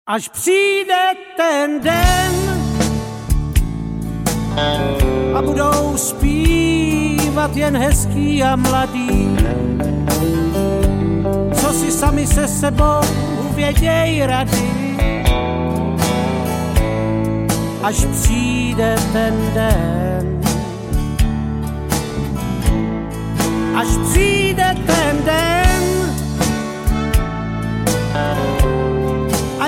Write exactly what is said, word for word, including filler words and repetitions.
Až přijde ten den a budou zpívat jen hezký a mladý, co si sami se sebou věděj rady. Až přijde ten den, až přijde